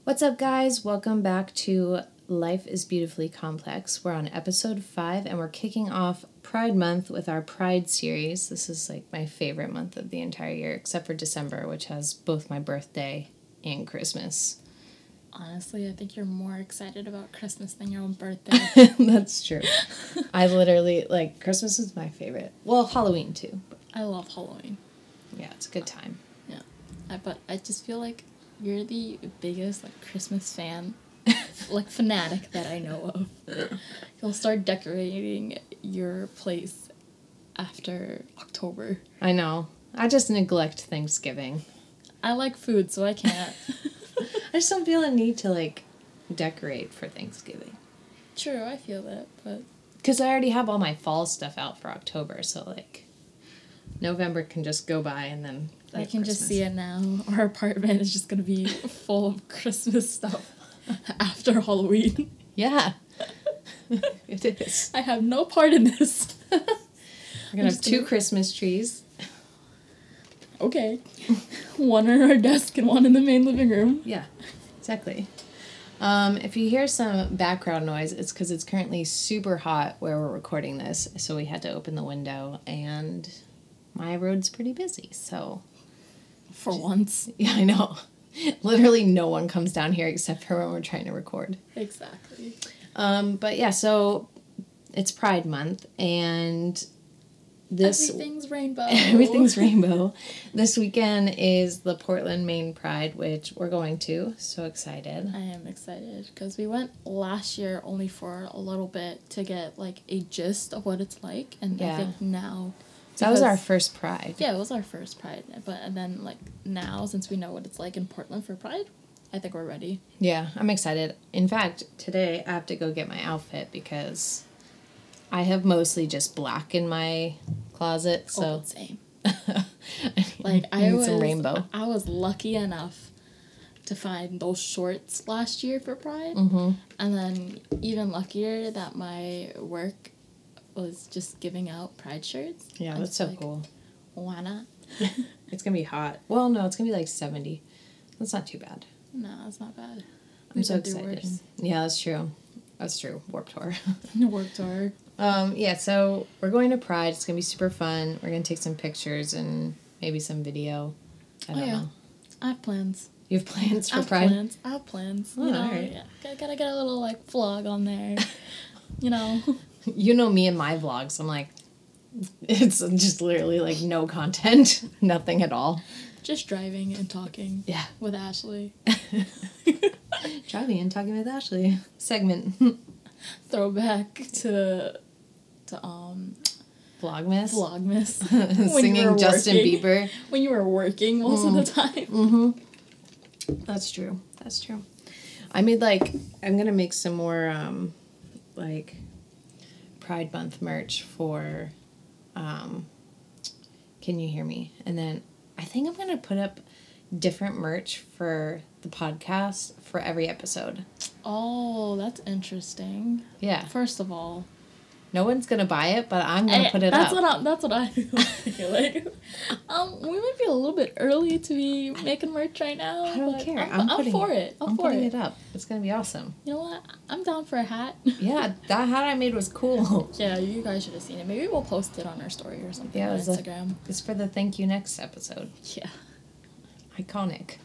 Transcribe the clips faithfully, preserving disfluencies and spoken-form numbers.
What's up, guys? Welcome back to Life is Beautifully Complex. We're on episode five, and we're kicking off Pride Month with our Pride series. This is like my favorite month of the entire year, except for December, which has both my birthday and Christmas. Honestly, I think you're more excited about Christmas than your own birthday. That's true. I literally, like, Christmas is my favorite. Well, Halloween, too. I love Halloween. Yeah, it's a good time. Yeah. I, but I just feel like you're the biggest, like, Christmas fan, like, fanatic that I know of. You'll start decorating your place after October. I know. I just neglect Thanksgiving. I like food, so I can't. I just don't feel a need to, like, decorate for Thanksgiving. True, I feel that, but... Because I already have all my fall stuff out for October, so, like, November can just go by and then... I can Christmas. Just see it now. Our apartment is just going to be full of Christmas stuff after Halloween. Yeah. It is. I have no part in this. We're going to have two gonna... Christmas trees. Okay. One on our desk and one in the main living room. Yeah, exactly. Um, if you hear some background noise, it's because it's currently super hot where we're recording this, so we had to open the window, and my road's pretty busy, so... For once. Yeah, I know. Literally no one comes down here except for when we're trying to record. Exactly. Um, but yeah, so it's Pride Month, and this... Everything's rainbow. Everything's rainbow. This weekend is the Portland, Maine Pride, which we're going to. So excited. I am excited, because we went last year only for a little bit to get, like, a gist of what it's like, and yeah. I think now... So that was our first Pride. Yeah, it was our first Pride. But and then, like, now, since we know what it's like in Portland for Pride, I think we're ready. Yeah, I'm excited. In fact, today I have to go get my outfit because I have mostly just black in my closet. So oh, same. Like, I, I was some rainbow. I was lucky enough to find those shorts last year for Pride. Mm-hmm. And then even luckier that my work was just giving out Pride shirts. Yeah, that's so like, cool. Why not? It's going to be hot. Well, no, it's going to be like seventy. That's not too bad. No, it's not bad. I'm We've so excited. Worse. Yeah, that's true. That's true. Warped Tour. Warped Tour. Um, yeah, so we're going to Pride. It's going to be super fun. We're going to take some pictures and maybe some video. I don't oh, yeah. know. I have plans. You have plans for I have Pride? Plans. I have plans. Oh, you know, all right. Yeah. Gotta, gotta get a little, like, vlog on there. You know. You know me and my vlogs. I'm like, it's just literally like no content, nothing at all. Just driving and talking. Yeah. With Ashley. Driving and talking with Ashley. Segment. Throwback to, to um, Vlogmas. Vlogmas. Singing Justin working, Bieber. When you were working most mm. of the time. Mm-hmm. That's true. That's true. I made like, I'm going to make some more, um, like... Pride Month merch for um Can You Hear Me? And then I think I'm gonna put up different merch for the podcast for every episode. Oh, that's interesting. Yeah. First of all, no one's gonna buy it, but I'm gonna I, put it that's up. What I, that's what I feel like. Um, we might be a little bit early to be making merch right now. I don't care. I'm, I'm, I'm for it. it. I'm, I'm for putting it. it up. It's gonna be awesome. You know what? I'm down for a hat. Yeah, that hat I made was cool. Yeah, you guys should have seen it. Maybe we'll post it on our story or something yeah, on Instagram. A, it's for the Thank You Next episode. Yeah. Iconic.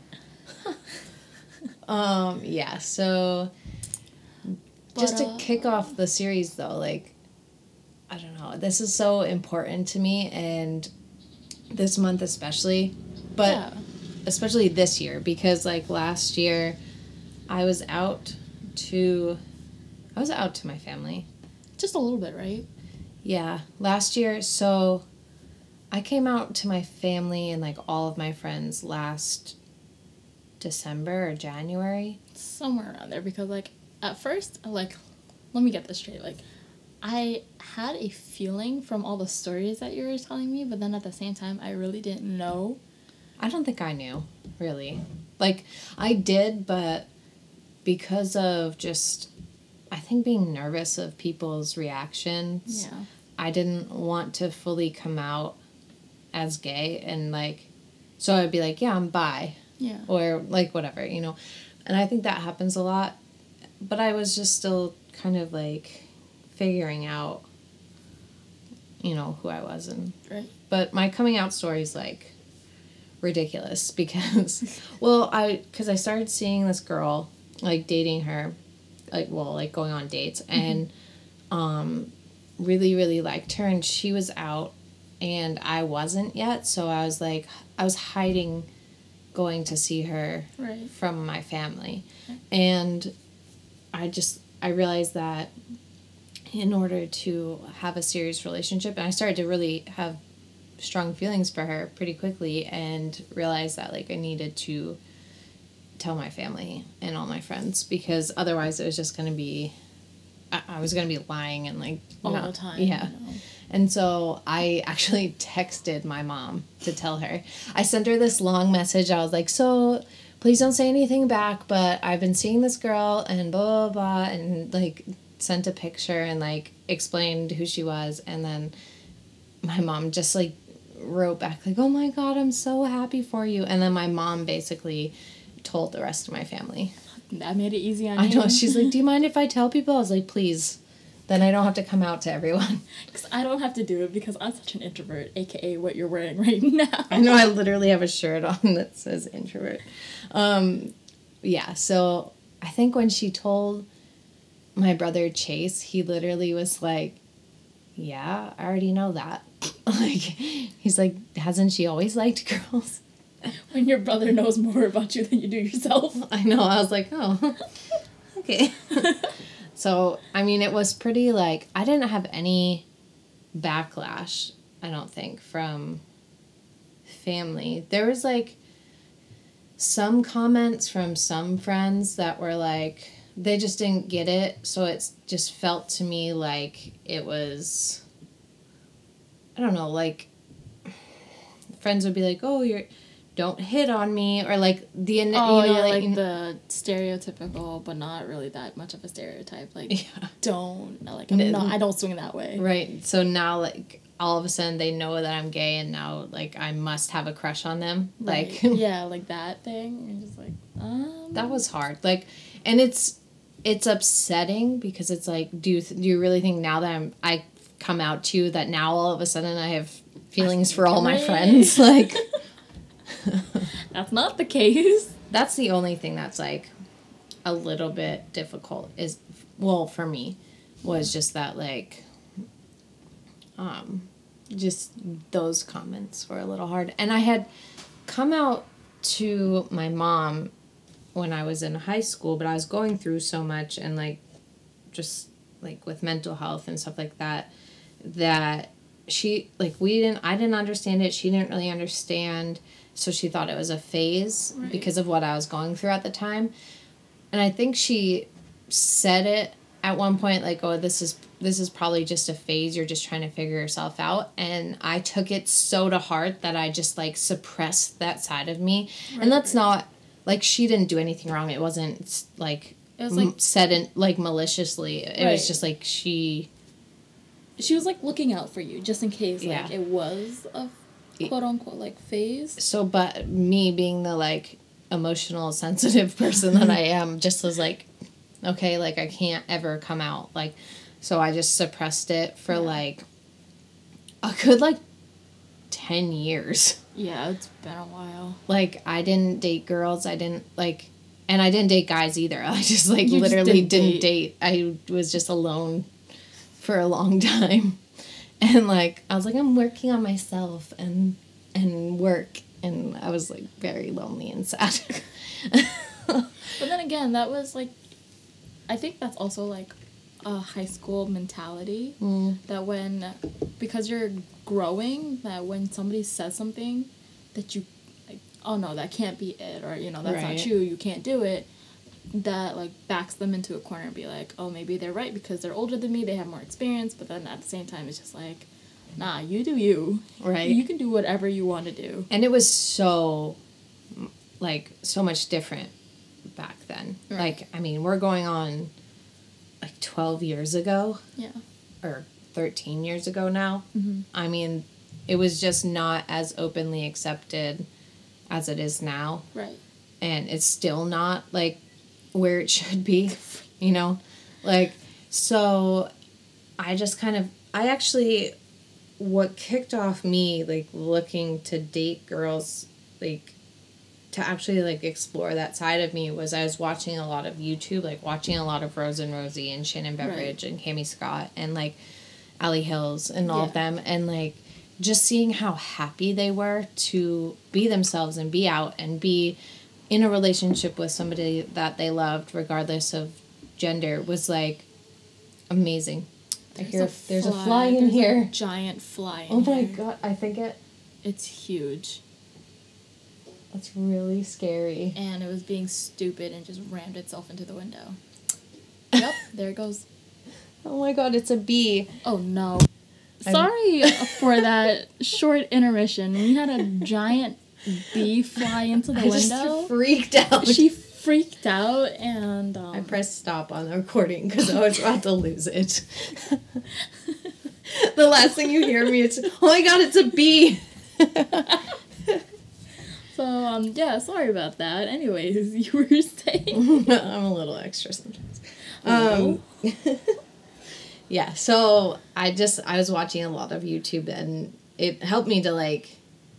um. Yeah. So. But, just to uh, kick off the series, though, like. I don't know. This is so important to me, and this month especially, but yeah. especially this year, because like last year, I was out to, I was out to my family. Just a little bit, right? Yeah, last year. So, I came out to my family and like all of my friends last December or January. Somewhere around there, because like at first, like, let me get this straight, like. I had a feeling from all the stories that you were telling me, but then at the same time, I really didn't know. I don't think I knew, really. Like, I did, but because of just, I think, being nervous of people's reactions, yeah. I didn't want to fully come out as gay, and, like, so I'd be like, yeah, I'm bi. Yeah. Or, like, whatever, you know. And I think that happens a lot. But I was just still kind of like figuring out, you know, who I was. And Right. But my coming out story is like ridiculous because, well, I, because I started seeing this girl, like dating her, like, well, like going on dates, and um, really, really liked her, and she was out, and I wasn't yet, so I was like, I was hiding going to see her Right. from my family. And I just, I realized that in order to have a serious relationship, and I started to really have strong feelings for her pretty quickly, and realized that like I needed to tell my family and all my friends, because otherwise it was just going to be, I, I was going to be lying and like All not, the time. yeah. You know? And so I actually texted my mom to tell her. I sent her this long message. I was like, so please don't say anything back, but I've been seeing this girl and blah, blah, blah, and like sent a picture and like explained who she was. And then my mom just like wrote back like, oh my God, I'm so happy for you. And then my mom basically told the rest of my family. That made it easy on I you. know. She's like, do you mind if I tell people? I was like, please. Then I don't have to come out to everyone. Because I don't have to do it because I'm such an introvert, aka what you're wearing right now. I know, I literally have a shirt on that says introvert. Um, yeah, so I think when she told my brother Chase, he literally was like, yeah, I already know that. Like, he's like, hasn't she always liked girls? When your brother knows more about you than you do yourself. I know, I was like, oh, okay. So, I mean, it was pretty, like, I didn't have any backlash, I don't think, from family. There was, like, some comments from some friends that were, like, they just didn't get it, so it just felt to me like it was, I don't know, like, friends would be like, oh, you're... don't hit on me, or like the Oh, you know yeah, like, like the stereotypical, but not really that much of a stereotype. Like, yeah. don't like I'm not. I don't swing that way. Right. So now, like, all of a sudden, they know that I'm gay, and now, like, I must have a crush on them. Right. Like, yeah, like that thing. You're just like, um. that was hard. Like, and it's it's upsetting because it's like, do you th- do you really think now that I'm I come out to you that now all of a sudden I have feelings for all my Right. friends? Like. That's not the case. That's the only thing that's like a little bit difficult is, well, for me, was just that like um just those comments were a little hard. And I had come out to my mom when I was in high school, but I was going through so much and like just like with mental health and stuff like that, that she like we didn't I didn't understand it, she didn't really understand. So she thought it was a phase Right. because of what I was going through at the time. And I think she said it at one point, like, oh, this is this is probably just a phase. You're just trying to figure yourself out. And I took it so to heart that I just, like, suppressed that side of me. Right, and that's right. not, like, she didn't do anything wrong. It wasn't, like, It was like m- said, in, like, maliciously. It Right. was just, like, she... she was like looking out for you just in case like Yeah. it was a quote unquote like phase. So, but me being the, like, emotional, sensitive person that I am, just was like, okay, like, I can't ever come out. Like, so I just suppressed it for, Yeah. like, a good, like, ten years. Yeah, it's been a while. Like, I didn't date girls. I didn't, like, and I didn't date guys either. I just, like, You just literally didn't didn't date. I was just alone for a long time. And, like, I was like, I'm working on myself and and work. And I was, like, very lonely and sad. But then again, that was like, I think that's also like a high school mentality. Mm. That when, because you're growing, that when somebody says something that you, like, oh no, that can't be it, or, you know, that's Right. not true, you can't do it, that like backs them into a corner and be like, oh, maybe they're right because they're older than me, they have more experience, but then at the same time, it's just like, nah, you do you. Right. You can do whatever you want to do. And it was so, like, so much different back then. Right. Like, I mean, we're going on, like, twelve years ago. Yeah. Or thirteen years ago now. Mm-hmm. I mean, it was just not as openly accepted as it is now. Right. And it's still not, like, where it should be, you know? Like, so I just kind of, I actually, what kicked off me, like, looking to date girls, like, to actually, like, explore that side of me was I was watching a lot of YouTube, like, watching a lot of Rose and Rosie and Shannon Beveridge right. and Cammie Scott and, like, Allie Hills and all yeah. of them. And, like, just seeing how happy they were to be themselves and be out and be in a relationship with somebody that they loved, regardless of gender, was, like, amazing. There's I hear a there's fly. a fly in there's here. A giant fly in Oh my here. god, I think it... It's huge. That's really scary. And it was being stupid and just rammed itself into the window. Yep, there it goes. Oh my god, it's a bee. Oh no. I'm... Sorry for that short intermission. We had a giant bee fly into the I window. Just freaked out. She freaked out and um, I pressed stop on the recording because I was about to lose it. The last thing you hear me, it's, oh my god, it's a bee. So, um, yeah, sorry about that. Anyways, you were saying. I'm a little extra sometimes. Um, yeah, so I just, I was watching a lot of YouTube and it helped me to, like,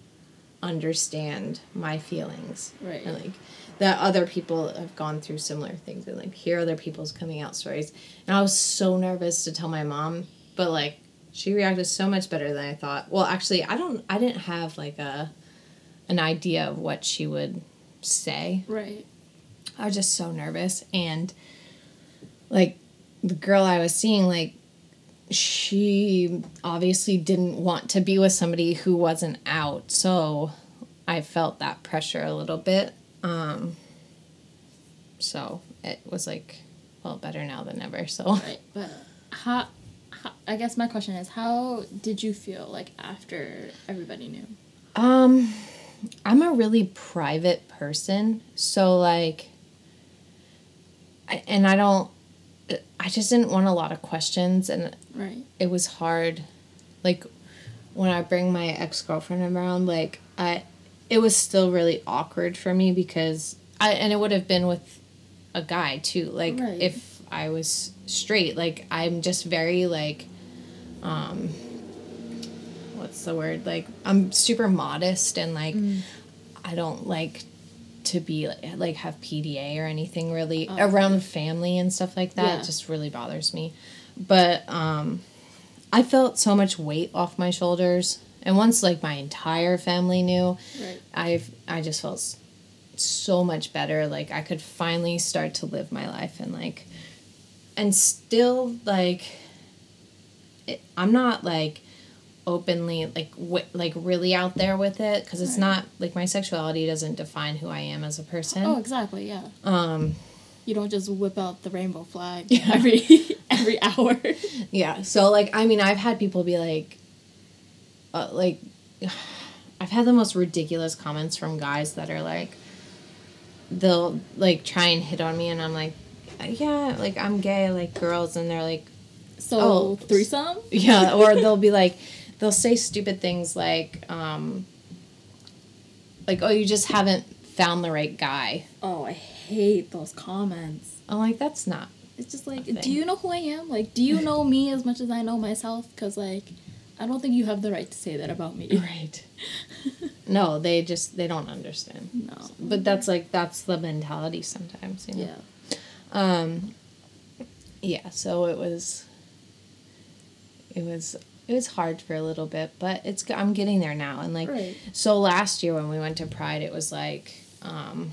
understand my feelings. Right. And, like, that other people have gone through similar things and, like, hear other people's coming out stories. And I was so nervous to tell my mom, but, like, she reacted so much better than I thought. Well, actually, I don't, I didn't have, like, a... an idea of what she would say. Right. I was just so nervous. And, like, the girl I was seeing, like, she obviously didn't want to be with somebody who wasn't out. So I felt that pressure a little bit. Um, so it was, like, well, better now than ever. So. Right. But how, how, I guess my question is, how did you feel, like, after everybody knew? Um... I'm a really private person, so, like, I, and I don't, I just didn't want a lot of questions, and right. it was hard, like, when I bring my ex-girlfriend around, like, I, it was still really awkward for me, because, I, and it would have been with a guy, too, like, right. if I was straight, like, I'm just very, like, um... what's the word, like, I'm super modest and, like, mm. I don't like to be, like, have P D A or anything really oh, around okay. family and stuff like that. Yeah. It just really bothers me. But, um, I felt so much weight off my shoulders. And once, like, my entire family knew, right. I've, I just felt so much better. Like, I could finally start to live my life and, like, and still, like, it, I'm not, like, openly, like, w- like really out there with it, because it's right. not, like, my sexuality doesn't define who I am as a person. Oh, exactly, yeah. Um, you don't just whip out the rainbow flag yeah. every every hour. Yeah, so, like, I mean, I've had people be like, uh, like, I've had the most ridiculous comments from guys that are like, they'll, like, try and hit on me, and I'm like, yeah, like, I'm gay, I like girls, and they're like, so, oh, threesome? Yeah, or they'll be like, they'll say stupid things like, um, like, oh, you just haven't found the right guy. Oh, I hate those comments. I'm like, that's not. It's just like, do you know who I am? Like, do you know me as much as I know myself? Because, like, I don't think you have the right to say that about me. Right. No, they just, they don't understand. No. But that's, like, that's the mentality sometimes, you know? Yeah. Um, yeah, so it was, it was... It was hard for a little bit, but it's I'm getting there now. And, like, right. so last year when we went to Pride, it was, like, um,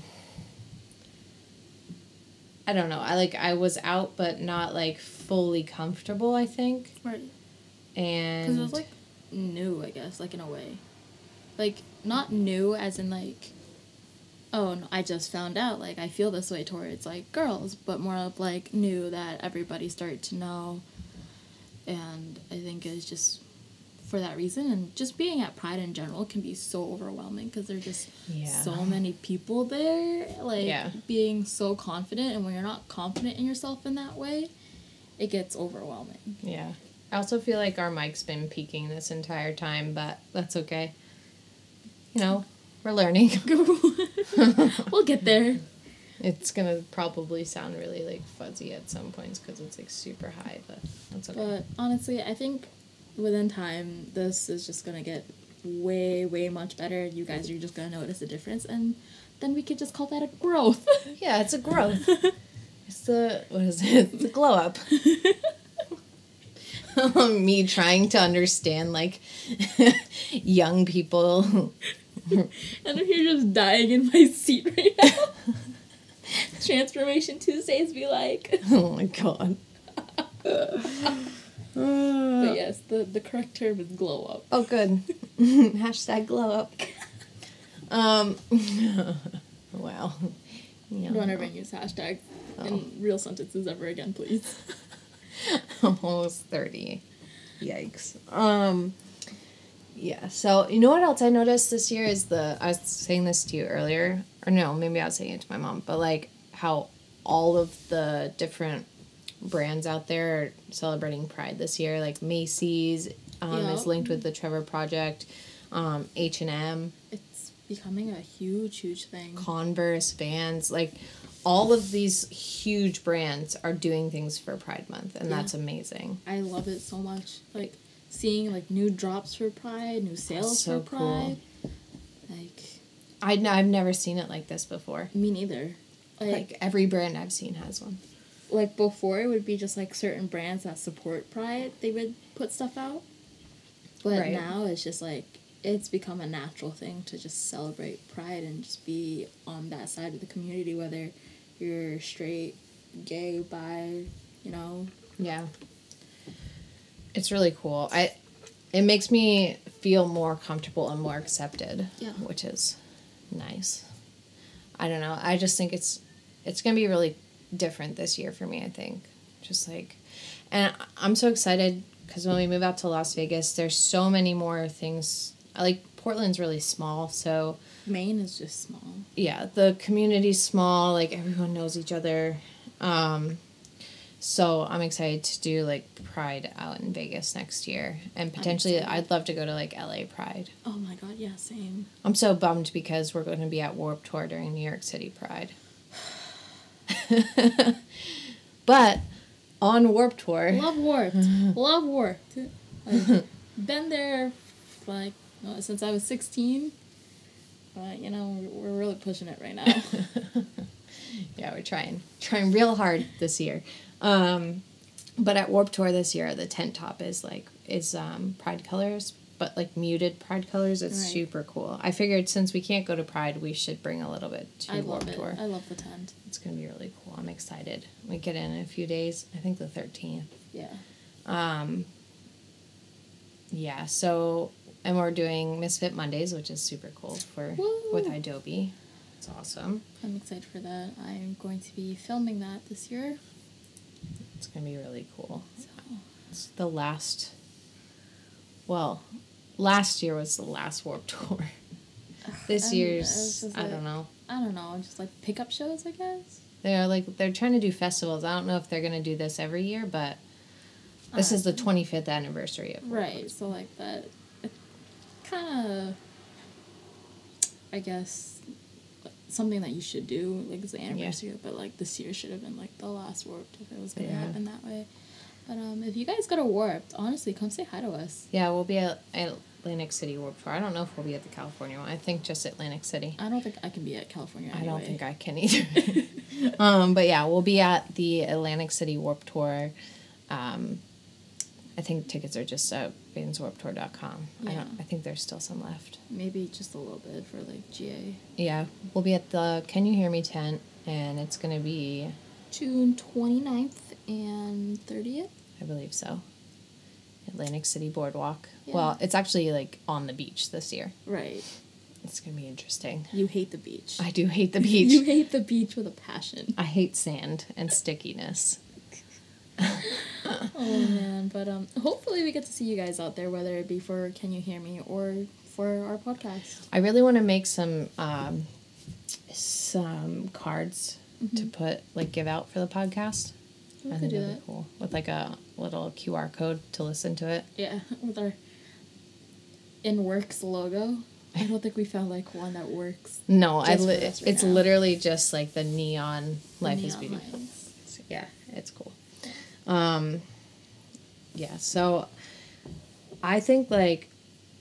I don't know. I, like, I was out, but not, like, fully comfortable, I think. Right. And... Because it was, like, new, I guess, like, in a way. Like, not new as in, like, oh, no, I just found out, like, I feel this way towards, like, girls, but more of, like, new that everybody started to know. And I think it's just for that reason. And just being at Pride in general can be so overwhelming because there's just yeah. so many people there. Like, yeah. being so confident. And when you're not confident in yourself in that way, it gets overwhelming. Yeah. I also feel like our mic's been peaking this entire time, but that's okay. You know, we're learning. We'll get there. It's gonna probably sound really like fuzzy at some points because it's like super high, but that's okay. But honestly, I think within time, this is just gonna get way, way much better. You guys are just gonna notice the difference, and then we could just call that a growth. Yeah, it's a growth. It's the, what is it? It's a glow up. Me trying to understand, like, young people. And I'm here just dying in my seat right now. Transformation Tuesdays be like. Oh my god. But yes, the, the correct term is glow up. Oh, good. Hashtag glow up. Um, wow. Yeah. Don't ever use hashtags Oh. in real sentences ever again, please. Almost thirty. Yikes. Um, yeah, so you know what else I noticed this year is the, I was saying this to you earlier, or no, maybe I was saying it to my mom, but like how all of the different brands out there are celebrating Pride this year, like Macy's um, Yeah. is linked with the Trevor Project, um, H and M, It's becoming a huge, huge thing. Converse, Vans, like all of these huge brands are doing things for Pride Month, and Yeah. that's amazing. I love it so much. Like, seeing, like, new drops for Pride, new sales so for cool. Pride. Like, I, I've never seen it like this before. me neither. Like, Like, every brand I've seen has one. like, before, it would be just, like, certain brands that support Pride, they would put stuff out. But Right. now it's just, like, it's become a natural thing to just celebrate Pride and just be on that side of the community, whether you're straight, gay, bi, you know. Yeah. It's really cool. I it makes me feel more comfortable and more accepted, Yeah. which is nice. I don't know. I just think it's it's going to be really different this year for me, I think. Just like and I- I'm so excited cuz when we move out to Las Vegas, there's so many more things. I like Portland's really small, so Maine is just small. yeah, the community's small, like everyone knows each other. Um, so I'm excited to do like Pride out in Vegas next year. And potentially excited. I'd love to go to like L A Pride. Oh my god, yeah, same. I'm so bummed because we're going to be at Warped Tour during New York City Pride. But on Warped Tour, Love Warped. Love Warped. Like, been there, like, uh, since I was sixteen. But, you know, we're, we're really pushing it right now. yeah, we're trying, trying real hard this year. Um, but at Warped Tour this year, the tent top is like is um, Pride colors, but like muted Pride colors. It's Right. super cool. I figured since we can't go to Pride, we should bring a little bit to I love Warped it. Tour. I love the tent. It's gonna be really cool. I'm excited. We get in in a few days. I think the thirteenth. Yeah. Um, yeah. So and we're doing Misfit Mondays, which is super cool for Woo! with Adobe. It's awesome. I'm excited for that. I'm going to be filming that this year. It's gonna be really cool. So, It's the last. Well, last year was the last Warped Tour. This And year's, it's just I like- don't know. I don't know, just like pickup shows, I guess. They're like they're trying to do festivals. I don't know if they're gonna do this every year, but this Uh, is the twenty-fifth anniversary of Warped Right, so like that, it kind of, I guess, something that you should do, like it's the anniversary, but like this year should have been like the last Warped if it was gonna Yeah. happen that way. But um, if you guys go to Warped, honestly, come say hi to us. Yeah, we'll be at Atlantic City Warped Tour. I don't know if we'll be at the California one. I think just Atlantic City. I don't think I can be at California. I Anyway. don't think I can either. um, but yeah, we'll be at the Atlantic City Warped Tour. Um, I think tickets are just at vans warped tour dot com. I Yeah. don't. I think there's still some left. Maybe just a little bit for like G A. Yeah, we'll be at the Can You Hear Me tent, and it's gonna be, June twenty-ninth and thirtieth. I believe so, Atlantic City Boardwalk. Yeah. Well, it's actually like on the beach this year. Right. It's gonna be interesting. You hate the beach. I do hate the beach. You hate the beach with a passion. I hate sand and stickiness. Oh man, but um, hopefully we get to see you guys out there, whether it be for Can You Hear Me or for our podcast. I really want to make some um, some cards to put like give out for the podcast. We I could think do that'd that. be cool with like a little Q R code to listen to it. Yeah, with our In Works logo. I don't think we found like one that works. No, I just for li- us right it's now. literally just like the neon life is Neon beautiful. lines. So, yeah, it's cool. Um, yeah, so I think like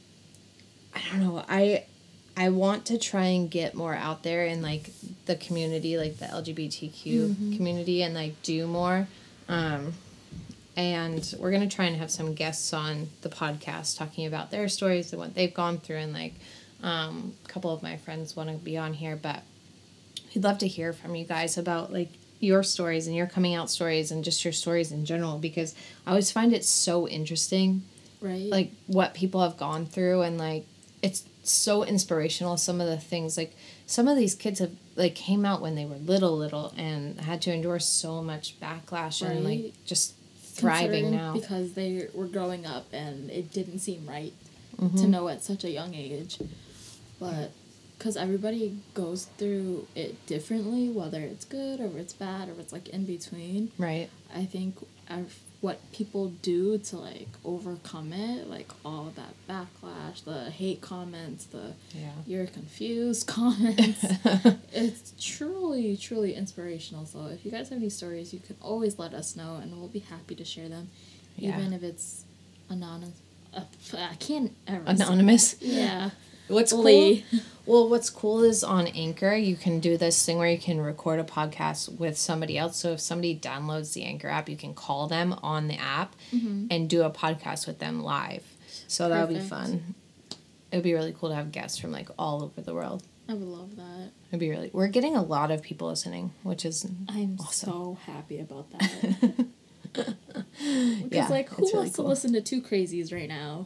I don't know, I I want to try and get more out there in like the community, like the L G B T Q Mm-hmm. community, and like do more. Um, and we're gonna try and have some guests on the podcast talking about their stories and what they've gone through, and like um, a couple of my friends want to be on here, but we'd love to hear from you guys about like your stories and your coming out stories and just your stories in general, because I always find it so interesting, Right. like what people have gone through, and like it's so inspirational. Some of the things, like some of these kids have like came out when they were little little and had to endure so much backlash and like Right. just thriving Considering now because they were growing up and it didn't seem right Mm-hmm. to know at such a young age, but because everybody goes through it differently, whether it's good or it's bad or it's like in between. Right. I think I've, what people do to like overcome it, like all that backlash, the hate comments, the Yeah. you're confused comments, it's truly, truly inspirational. So if you guys have any stories, you can always let us know and we'll be happy to share them, Yeah. even if it's anonymous. Uh, I can't ever say- Anonymous. Yeah. What's cool? Lee. Well, what's cool is on Anchor, you can do this thing where you can record a podcast with somebody else. So if somebody downloads the Anchor app, you can call them on the app Mm-hmm. and do a podcast with them live. So that would be Perfect. fun. It would be really cool to have guests from like all over the world. I would love that. It'd be really. We're getting a lot of people listening, which is I'm awesome. so happy about that. Because, Yeah, like, who it's really wants cool. to listen to two crazies right now?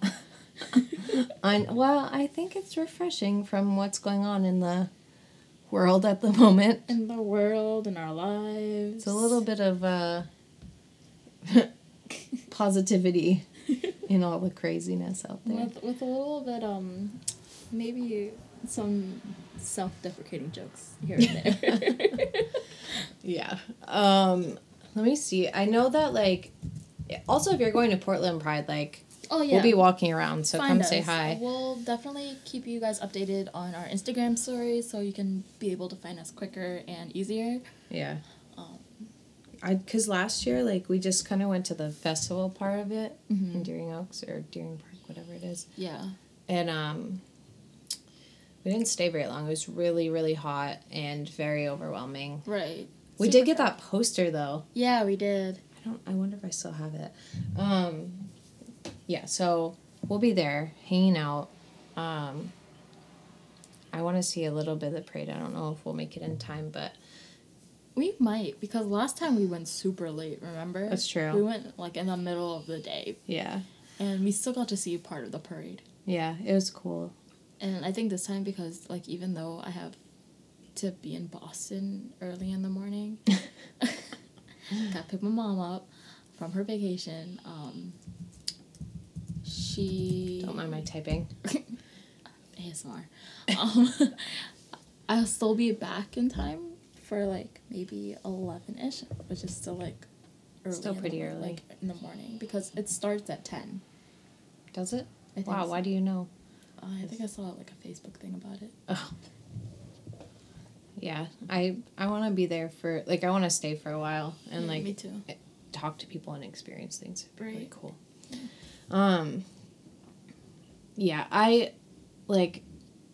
I, well, I think it's refreshing from what's going on in the world at the moment. In the world, in our lives. It's a little bit of uh, positivity in all the craziness out there. With, with a little bit, um, maybe some self-deprecating jokes here and there. Yeah. Um, let me see. I know that, like, also if you're going to Portland Pride, like, Oh, yeah. we'll be walking around, so Find come us. say hi. We'll definitely keep you guys updated on our Instagram stories so you can be able to find us quicker and easier. Yeah. Um, I Because last year, like, we just kind of went to the festival part of it Mhm. in Deering Oaks or Deering Park, whatever it is. yeah. And um, we didn't stay very long. It was really, really hot and very overwhelming. Right. We Super did get crowded. that poster, though. Yeah, we did. I don't. I wonder if I still have it. Um, yeah. So we'll be there hanging out. Um, I want to see a little bit of the parade. I don't know if we'll make it in time, but We might, because last time we went super late, remember? That's true. We went, like, in the middle of the day, yeah, and we still got to see part of the parade. yeah, it was cool. And I think this time, because, like, even though I have to be in Boston early in the morning, gotta pick my mom up from her vacation, um, she... Don't mind my typing. A S M R. Um, I'll still be back in time for, like, maybe eleven-ish, which is still, like, early. Still in the pretty mor- early. Like, in the morning, because it starts at ten. Does it? I think Wow. so. Why do you know? Uh, I think I saw, like, a Facebook thing about it. Oh. Yeah, I I want to be there for like I want to stay for a while and Yeah, like me too. talk to people and experience things. It'd be really Right. cool. Um. Yeah, I like.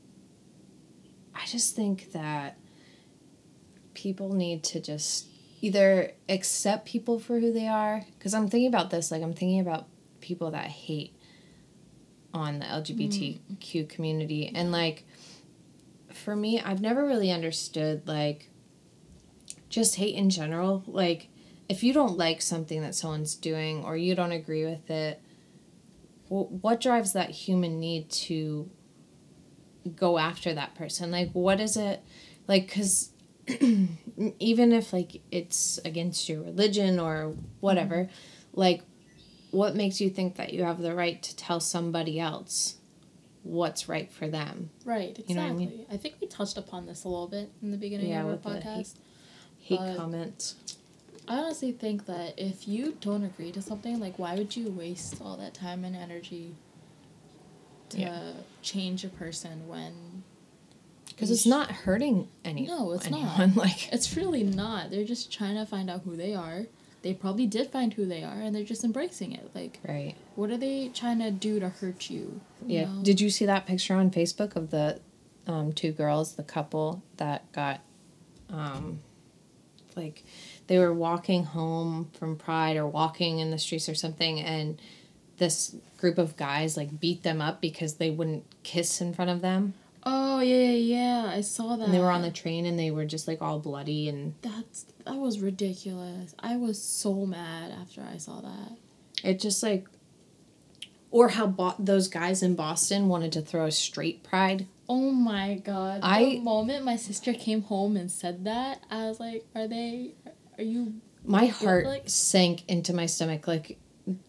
I just think that people need to just either accept people for who they are, because I'm thinking about this. Like I'm thinking about people that hate on the L G B T Q community, and like. For me, I've never really understood, like, just hate in general. Like, if you don't like something that someone's doing or you don't agree with it, well, what drives that human need to go after that person? Like, what is it? Like, because even if, like, it's against your religion or whatever, mm-hmm. like, what makes you think that you have the right to tell somebody else what's right for them? Right, exactly. You know what I mean? I think we touched upon this a little bit in the beginning Yeah, of our with the podcast. Hate but comments. I honestly think that if you don't agree to something, like, why would you waste all that time and energy to Yeah. change a person when... Because it's sh- not hurting anyone. No, it's anyone. not. Like, it's really not. They're just trying to find out who they are. They probably did find who they are, and they're just embracing it. Like, right. What are they trying to do to hurt you? you yeah. know? Did you see that picture on Facebook of the um, two girls, the couple that got, um, like, they were walking home from Pride or walking in the streets or something, and this group of guys, like, beat them up because they wouldn't kiss in front of them? Oh, yeah, yeah, yeah. I saw that. And they were on the train, and they were just, like, all bloody, and... That's... That was ridiculous. I was so mad after I saw that. It just, like... Or how bo- those guys in Boston wanted to throw a straight pride. Oh, my God. I, the moment my sister came home and said that, I was like, are they... Are you... My heart like, sank into my stomach, like...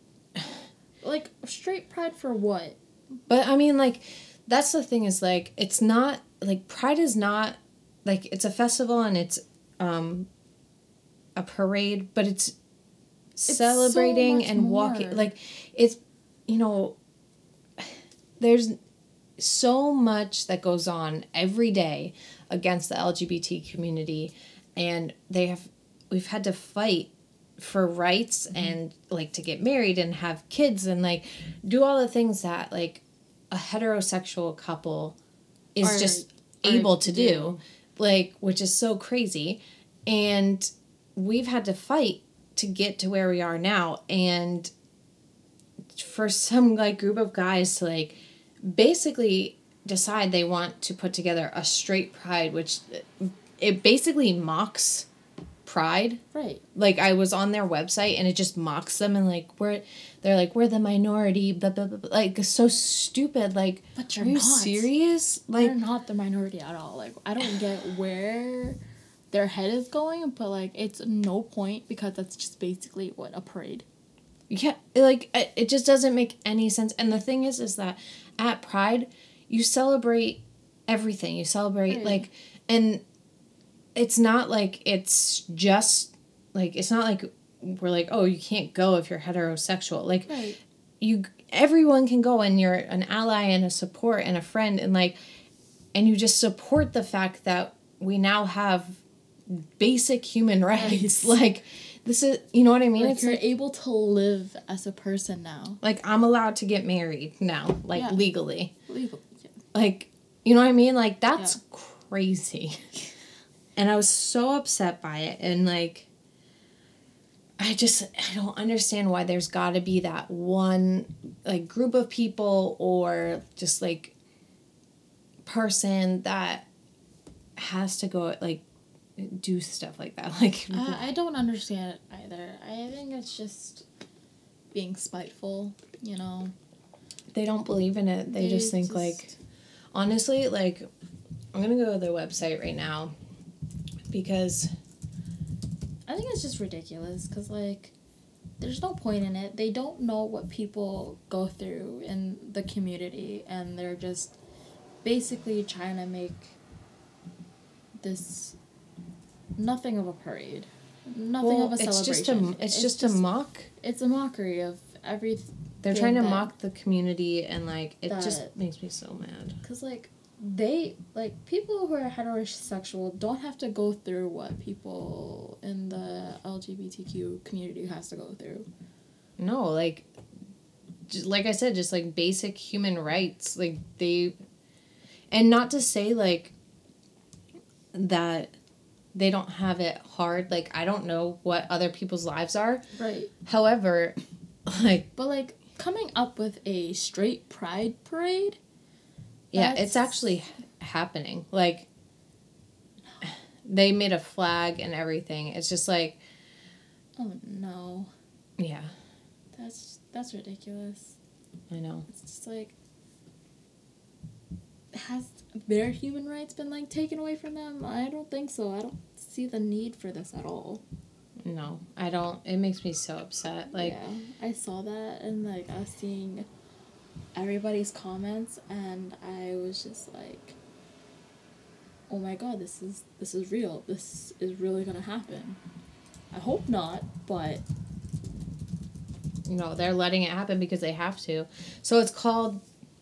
Like, straight pride for what? But, I mean, like... That's the thing is, like, it's not... Like, Pride is not... Like, it's a festival and it's... um. a parade, but it's, it's celebrating so and walking. Like, it's, you know, there's so much that goes on every day against the L G B T community, and they have, we've had to fight for rights mm-hmm. and, like, to get married and have kids and, like, do all the things that, like, a heterosexual couple is are, just able to do. do, like, which is so crazy. And we've had to fight to get to where we are now, and for some, like, group of guys to, like, basically decide they want to put together a straight pride, which it basically mocks pride. Right. Like, I was on their website and it just mocks them, and, like, we're they're like, we're the minority, blah blah blah, blah. Like, so stupid. Like, but you're are you not serious? Like, you're not the minority at all. Like, I don't get where their head is going, but, like, it's no point, because that's just basically what a parade. Yeah, like, it just doesn't make any sense. And the thing is, is that at Pride, you celebrate everything. You celebrate, right. like, and it's not like it's just, like, it's not like we're like, oh, you can't go if you're heterosexual. Like, right. you, everyone can go, and you're an ally and a support and a friend, and, like, and you just support the fact that we now have basic human rights. Right. Like, this is, you know what I mean? Like, it's you're like, able to live as a person now. Like, I'm allowed to get married now, like, yeah. legally. Legal. Yeah. Like, you know what I mean? Like, that's yeah. crazy. And I was so upset by it, and, like, I just, I don't understand why there's got to be that one, like, group of people or just, like, person that has to go, like, do stuff like that. Like, I, I don't understand it either. I think it's just being spiteful, you know. They don't believe in it. They, they just think, just... like, honestly, like, I'm going to go to their website right now, because I think it's just ridiculous, because, like, there's no point in it. They don't know what people go through in the community, and they're just basically trying to make this nothing of a parade, nothing well, of a it's celebration. Just a, it's, it's just, just a mock. It's a mockery of everything. They're trying to mock the community, and, like, it just makes me so mad. Because, like, they, like, people who are heterosexual don't have to go through what people in the L G B T Q community has to go through. No, like, just, like I said, just, like, basic human rights. Like, they, and not to say, like, that they don't have it hard. Like, I don't know what other people's lives are. Right. However, like... But, like, coming up with a straight pride parade... Yeah, it's actually happening. Like, they made a flag and everything. It's just like... Oh, no. Yeah. That's, that's ridiculous. I know. It's just like... Has their human rights been, like, taken away from them? I don't think so. I don't see the need for this at all. No, I don't. It makes me so upset. Like, yeah, I saw that, and, like, I was seeing everybody's comments, and I was just like, oh my god, this is this is real. This is really gonna happen. I hope not, but... No, they're letting it happen because they have to. So it's called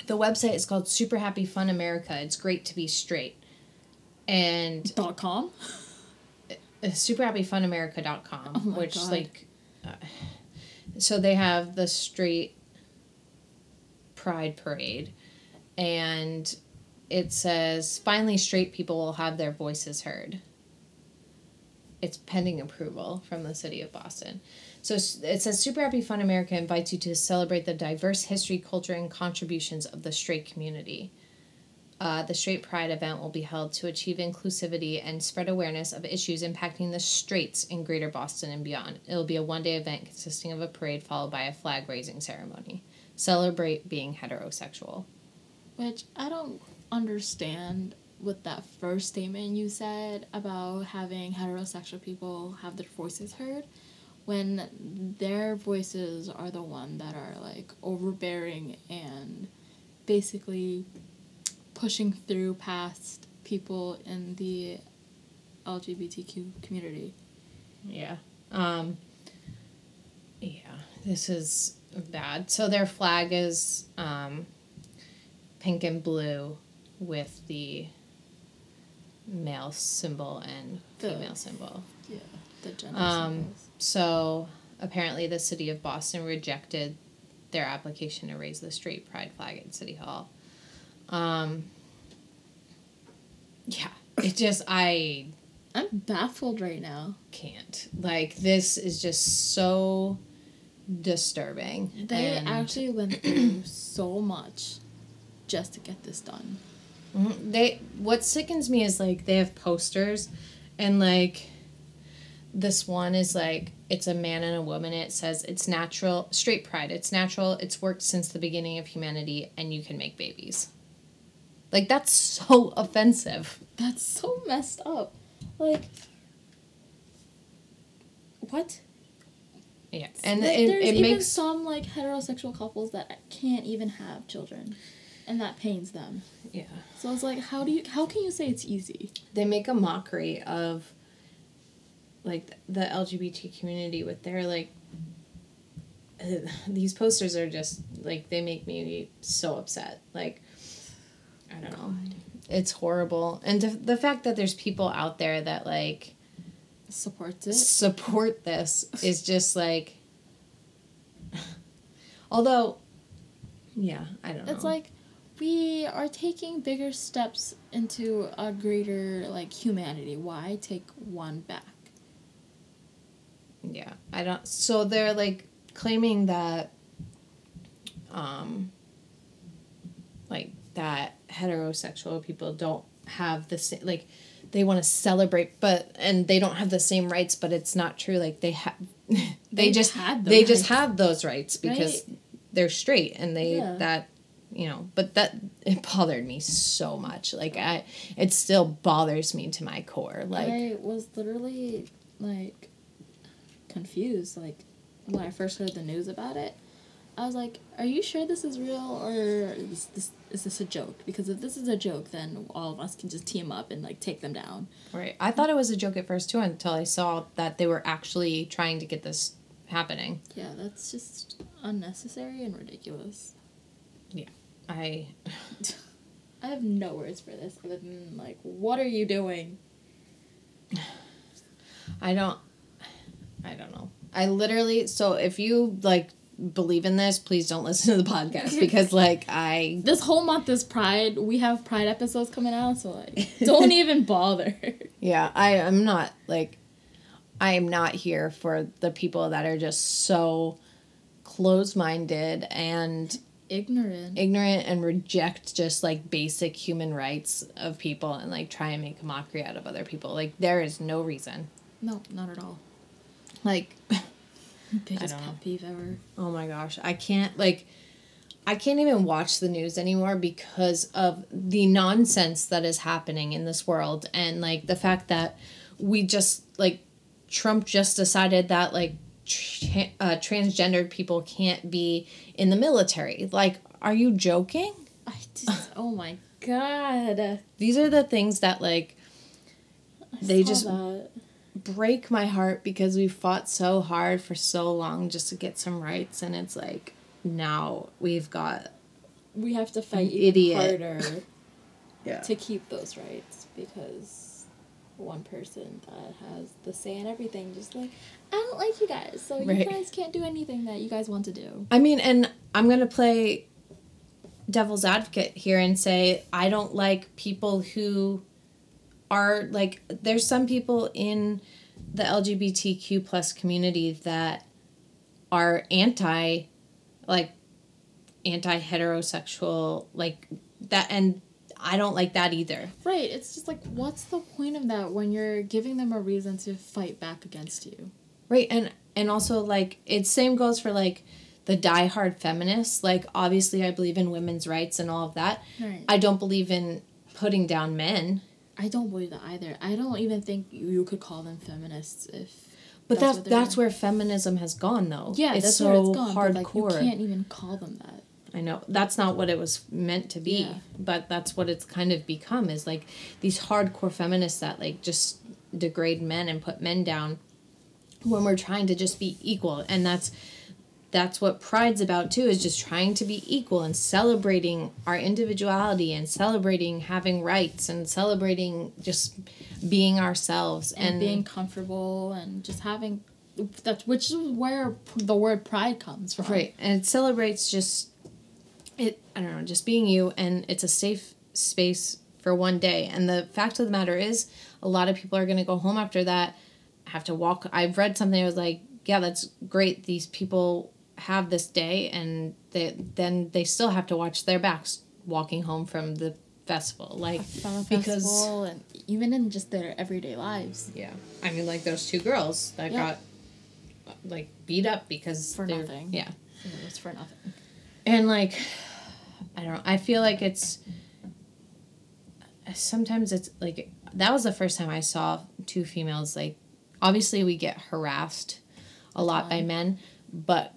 the website is called Super Happy Fun America. It's great to be straight. And dot com? super happy fun america dot com, oh my which God. like uh, so they have the straight pride parade, and it says finally straight people will have their voices heard. It's pending approval from the city of Boston. So it says Super Happy Fun America invites you to celebrate the diverse history, culture, and contributions of the straight community. Uh, the Straight Pride event will be held to achieve inclusivity and spread awareness of issues impacting the straights in Greater Boston and beyond. It will be a one-day event consisting of a parade followed by a flag-raising ceremony. Celebrate being heterosexual. Which I don't understand with that first statement you said about having heterosexual people have their voices heard, when their voices are the one that are like overbearing and basically pushing through past people in the L G B T Q community. Yeah. Um, yeah, this is bad. So their flag is um, pink and blue with the male symbol and The- female symbol. Yeah, the gender Um, symbols. so apparently the city of Boston rejected their application to raise the straight pride flag at City Hall. Um, yeah, it just, I I'm baffled right now. can't. Like, this is just so disturbing. They and actually went through so much just to get this done. Mhm. They, what sickens me is, like, they have posters, and, like, this one is, like, it's a man and a woman. It says, it's natural, straight pride, it's natural, it's worked since the beginning of humanity, and you can make babies. Like, that's so offensive. That's so messed up. Like, what? Yeah, and Like, it, there's it even makes some like heterosexual couples that can't even have children, and that pains them. yeah. So it's like, how do you? How can you say it's easy? They make a mockery of, like, the L G B T community with their, like, uh, these posters are just, like, they make me so upset. Like, I don't know. It's horrible. And to, the fact that there's people out there that, like, Supports it. support this is just, like, although, yeah, I don't know. It's like, we are taking bigger steps into a greater like humanity. Why take one back? Yeah, I don't. So they're like claiming that, um, like that heterosexual people don't have the same, like, they want to celebrate, but and they don't have the same rights. But it's not true. Like they have, they They just had the they just rights. have those rights because Right. they're straight and they Yeah. that. You know, but that, it bothered me so much. Like, I, it still bothers me to my core. Like, I was literally like confused. Like when I first heard the news about it, I was like, "Are you sure this is real, or is this is this a joke? Because if this is a joke, then all of us can just team up and like take them down." right. I thought it was a joke at first, too, until I saw that they were actually trying to get this happening. Yeah, that's just unnecessary and ridiculous. I, I have no words for this other than like, what are you doing? I don't, I don't know. I literally, so if you, like, believe in this, please don't listen to the podcast because, like, I... This whole month is Pride. We have Pride episodes coming out, so like, don't even bother. Yeah, I am not, like, I am not here for the people that are just so closed-minded and Ignorant. ignorant and reject just, like, basic human rights of people and, like, try and make a mockery out of other people. Like, there is no reason. No, not at all. Like, Biggest don't know. pet peeve ever. oh my gosh, I can't, like, I can't even watch the news anymore because of the nonsense that is happening in this world. And, like, the fact that we just, like, Trump just decided that, like, tra- uh, transgendered people can't be in the military. Like, are you joking? I just, oh my god. These are the things that, like, I They saw just- that. break my heart because we fought so hard for so long just to get some rights. And it's like, now we've got we have to fight An even idiot. harder Yeah. to keep those rights because one person that has the say in everything just like, I don't like you guys, so Right. you guys can't do anything that you guys want to do. I mean, and I'm going to play devil's advocate here and say I don't like people who are like, there's some people in the L G B T Q plus community that are anti, like, anti-heterosexual, like, that, and I don't like that either. Right, it's just like, what's the point of that when you're giving them a reason to fight back against you? Right, and, and also, like, it same goes for, like, the diehard feminists. Like, obviously I believe in women's rights and all of that. Right. I don't believe in putting down men. I don't believe that either. I don't even think you could call them feminists if... But that's that's that's, doing. where feminism has gone, though. Yeah, it's that's so where it's gone. hardcore. But, like, you can't even call them that. I know. That's not what it was meant to be. Yeah. But that's what it's kind of become, is, like, these hardcore feminists that, like, just degrade men and put men down when we're trying to just be equal. And that's that's what Pride's about, too, is just trying to be equal and celebrating our individuality and celebrating having rights and celebrating just being ourselves. And, And, being comfortable and just having... That's, which is where the word pride comes from. right. And it celebrates just... It, I don't know, just being you, and it's a safe space for one day. And the fact of the matter is, a lot of people are going to go home after that, have to walk. I've read something that was like, yeah, that's great. These people have this day, and they, then they still have to watch their backs walking home from the festival. Like, From a because, festival, and even in just their everyday lives. yeah. I mean, like those two girls that Yeah. got, like, beat up because For they're- nothing. Yeah. It was for nothing. And, like, I don't know. I feel like it's... Sometimes it's, like... That was the first time I saw two females, like... Obviously, we get harassed a lot by ton. men, but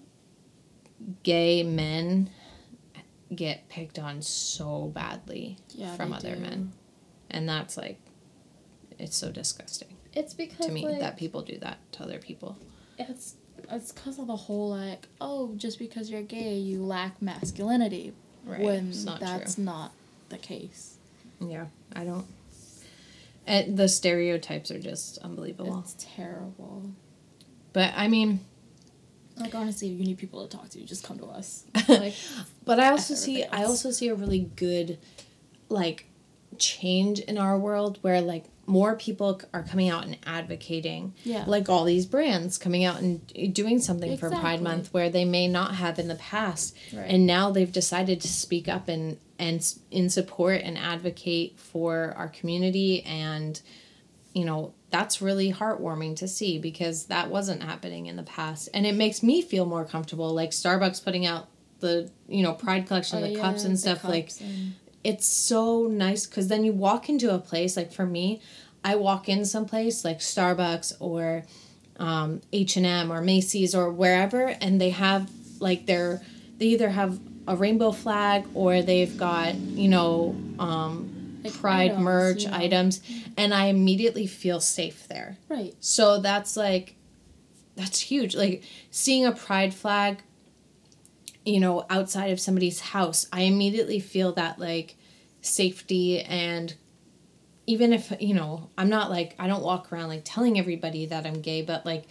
gay men get picked on so badly Yeah, from they other do. men. And that's, like... It's so disgusting It's because, to me like, that people do that to other people. it's it's because of the whole, like, oh, just because you're gay, you lack masculinity. Right. When It's not that's true. not the case. Yeah, I don't... And the stereotypes are just unbelievable. It's terrible. But, I mean... Like, honestly, if you need people to talk to, just come to us. Like, But I also see everything I else. also see a really good, like, change in our world where, like, more people c- are coming out and advocating. Yeah. Like all these brands coming out and d- doing something for Pride Exactly. Month where they may not have in the past. Right. And now they've decided to speak up and, and s- in support and advocate for our community. And, you know, that's really heartwarming to see because that wasn't happening in the past. And it makes me feel more comfortable. Like Starbucks putting out the, you know, Pride collection, oh, the yeah, cups and the stuff. Like, cups and- it's so nice because then you walk into a place, like for me, I walk in someplace like Starbucks or um, H and M or Macy's or wherever, and they have like their, they either have a rainbow flag or they've got, you know, um, Like Pride items, merch you know. items, and I immediately feel safe there. Right. So that's like, that's huge. Like seeing a Pride flag, you know, outside of somebody's house, I immediately feel that like safety. And even if, you know, I'm not like, I don't walk around like telling everybody that I'm gay, but like,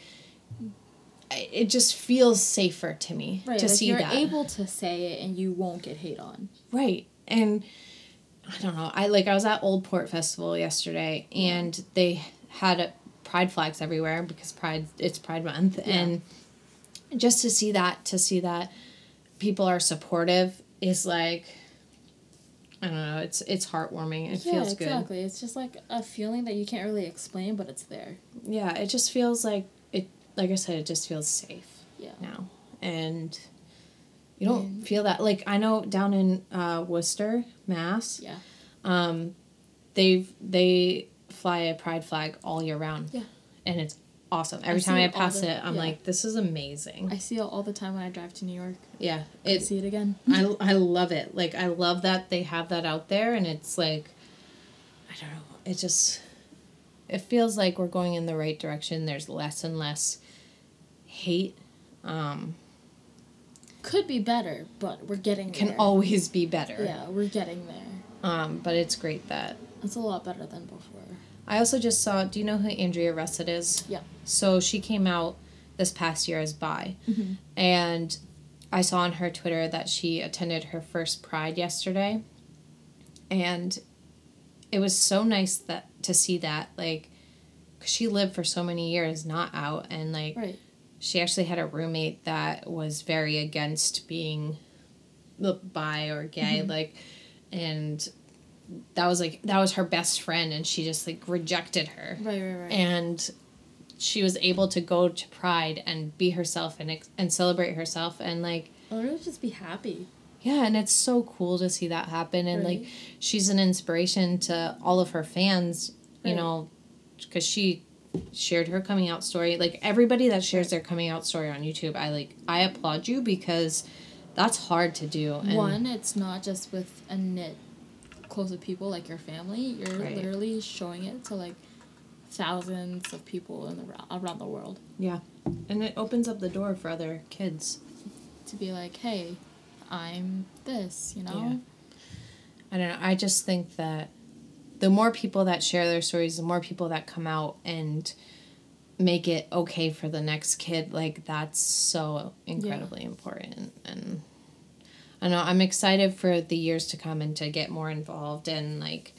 I- it just feels safer to me Right. to like see you're that. able to say it and you won't get hate on. Right. And I don't know. I like I was at Old Port Festival yesterday and they had a pride flags everywhere because Pride it's Pride Month. Yeah. And just to see that to see that people are supportive is like I don't know, it's it's heartwarming. It yeah, feels good. exactly. It's just like a feeling that you can't really explain, but it's there. Yeah, it just feels like it like I said, it just feels safe Yeah. now. And you don't Mm. feel that like I know down in uh, Worcester, Mass. Yeah. Um, they they fly a pride flag all year round. Yeah. And it's awesome. Every I time see I it all pass the- it, I'm yeah. like, this is amazing. I see it all the time when I drive to New York. yeah. I It see it again. I I love it. Like I love that they have that out there and it's like I don't know. It just it feels like we're going in the right direction. There's less and less hate. Um could be better, but we're getting can there. always be better. Yeah, we're getting there. Um, but it's great that... It's a lot better than before. I also just saw... Do you know who Andrea Russett is? Yeah. So she came out this past year as bi. Mm-hmm. And I saw on her Twitter that she attended her first Pride yesterday. And it was so nice that to see that, like, cause she lived for so many years not out, and, like, right. she actually had a roommate that was very against being bi or gay, mm-hmm. like, and that was, like, that was her best friend, and she just, like, rejected her. Right, right, right. And she was able to go to Pride and be herself and and celebrate herself, and, like... Or really just be happy. Yeah, and it's so cool to see that happen, and, right. like, she's an inspiration to all of her fans, you right. know, because she shared her coming out story. Like, everybody that shares right. their coming out story on YouTube, I, like, I applaud you, because that's hard to do. And one, it's not just with a knit close of people, like your family. You're right. literally showing it to, like, thousands of people in the, around the world. Yeah, and it opens up the door for other kids. To be like, hey... I'm this, you know? Yeah. I don't know. I just think that the more people that share their stories, the more people that come out and make it okay for the next kid, like, that's so incredibly yeah. important. And I know I'm excited for the years to come and to get more involved, and, like,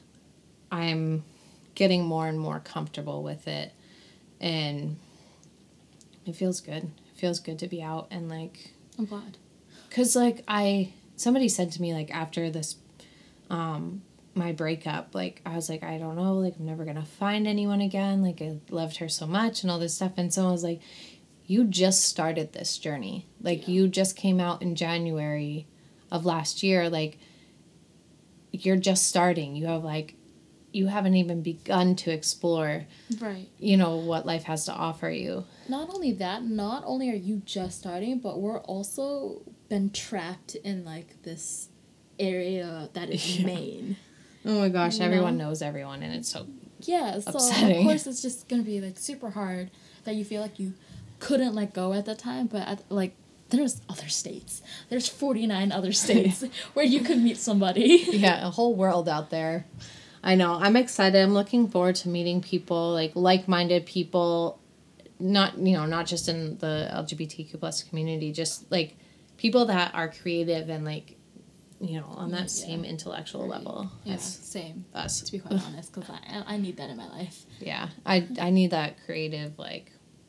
I'm getting more and more comfortable with it, and it feels good. It feels good to be out, and, like... I'm glad. Because, like, I, somebody said to me, like, after this, um, my breakup, like, I was like, I don't know, like, I'm never going to find anyone again, like, I loved her so much and all this stuff, and someone was like, you just started this journey, like, yeah. you just came out in January of last year, like, you're just starting, you have, like, you haven't even begun to explore, right? You know, what life has to offer you. Not only that, not only are you just starting, but we're also been trapped in, like, this area that is yeah. Maine. Oh my gosh, you everyone know? knows everyone, and it's so yeah. So upsetting. Of course it's just gonna be, like, super hard that you feel like you couldn't let go at the time, but at, like, there's other states. There's forty-nine other states where you could meet somebody. Yeah, a whole world out there. I know. I'm excited. I'm looking forward to meeting people, like, like-minded people, not, you know, not just in the L G B T Q plus community, just, like, people that are creative and, like, you know, on that yeah. same intellectual right. level. Yeah, same. Us. To be quite honest, because I, I need that in my life. Yeah. I, I need that creative, like,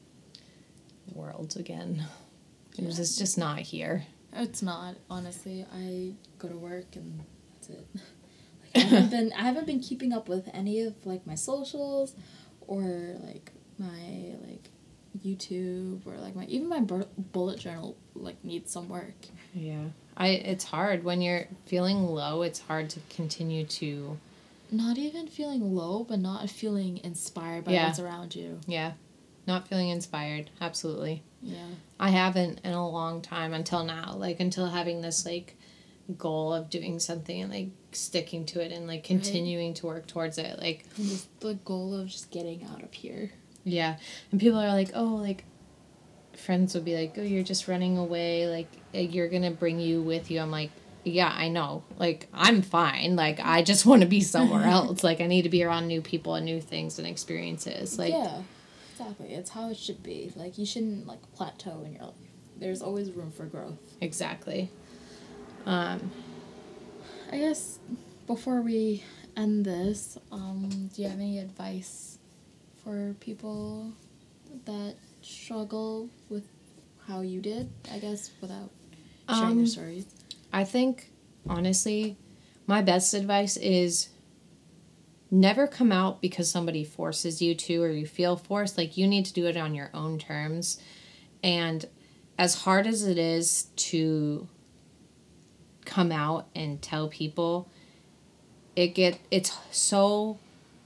world again. Yeah. It's just not here. It's not, honestly. I go to work and that's it. I haven't been I haven't been keeping up with any of, like, my socials or, like, my, like, YouTube or, like, my even my bur- bullet journal, like, needs some work. Yeah. I it's hard when you're feeling low. It's hard to continue to not even feeling low, but not feeling inspired by yeah. what's around you. Yeah. Not feeling inspired. Absolutely. Yeah. I haven't in a long time until now, like, until having this, like, goal of doing something and, like, sticking to it and, like, continuing right. to work towards it, like, and just the goal of just getting out of here. Yeah. And people are like, oh, like, friends would be like, oh, you're just running away, like, you're gonna bring you with you. I'm like, yeah, I know, like, I'm fine, like, I just want to be somewhere else, like, I need to be around new people and new things and experiences, like, yeah, exactly, it's how it should be, like, you shouldn't, like, plateau in your life, there's always room for growth. Exactly. Um, I guess before we end this, um, do you have any advice for people that struggle with how you did, I guess, without sharing um, your stories? I think, honestly, my best advice is never come out because somebody forces you to or you feel forced. Like, you need to do it on your own terms. And as hard as it is to come out and tell people, it get it's so,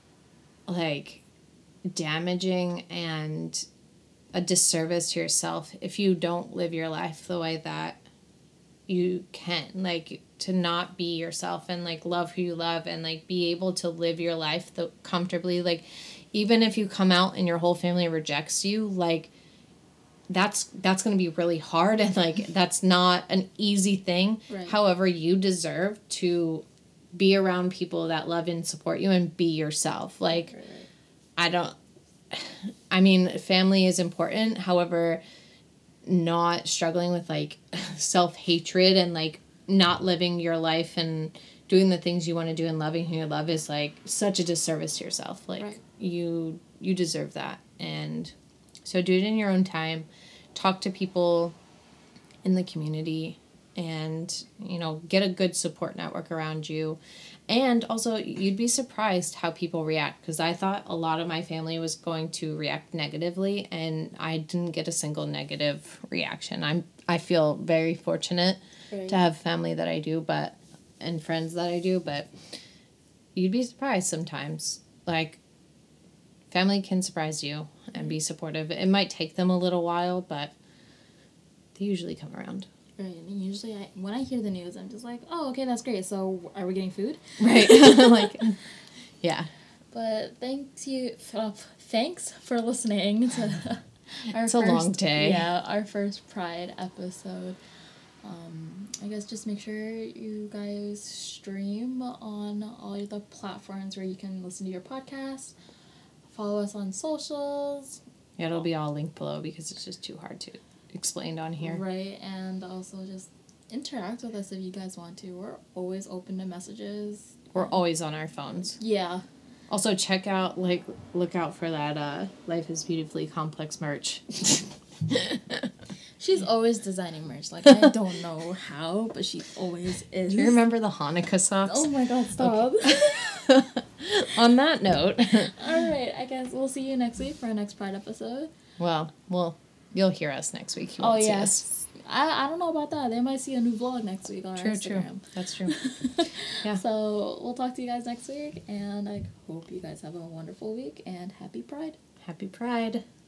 like, damaging and a disservice to yourself if you don't live your life the way that you can, like, to not be yourself and, like, love who you love and, like, be able to live your life the, comfortably, like, even if you come out and your whole family rejects you, like, that's that's going to be really hard, and like that's not an easy thing. Right. However, you deserve to be around people that love and support you and be yourself. Like, Right, right. I don't, I mean, family is important. However, not struggling with like self-hatred and like not living your life and doing the things you want to do and loving who you love is like such a disservice to yourself. Like, Right. you, you deserve that. And so do it in your own time. Talk to people in the community and, you know, get a good support network around you. And also, you'd be surprised how people react, because I thought a lot of my family was going to react negatively, and I didn't get a single negative reaction. I'm I feel very fortunate Right. to have family that I do, but and friends that I do, but you'd be surprised sometimes. Like, family can surprise you and be supportive. It might take them a little while, but they usually come around. Right, and usually I, when I hear the news, I'm just like, oh, okay, that's great. So are we getting food? Right. Like, yeah. But thanks you, uh, thanks for listening to our It's first, a long day. Yeah, our first Pride episode. Um, I guess just make sure you guys stream on all the platforms where you can listen to your podcast. Follow us on socials. Yeah, it'll be all linked below because it's just too hard to explain on here. Right, and also just interact with us if you guys want to. We're always open to messages. We're always on our phones. Yeah. Also, check out, like, look out for that uh, Life is Beautifully Complex merch. She's always designing merch. Like, I don't know how, but she always is. Do you remember the Hanukkah socks? Oh my god, stop. Okay. On that note. Alright, I guess we'll see you next week for our next Pride episode. Well, well, you'll hear us next week. You Oh, won't see yes. us. I, I don't know about that. They might see a new vlog next week on True, our true. Instagram. That's true. Yeah. So, we'll talk to you guys next week, and I hope you guys have a wonderful week, and happy Pride. Happy Pride.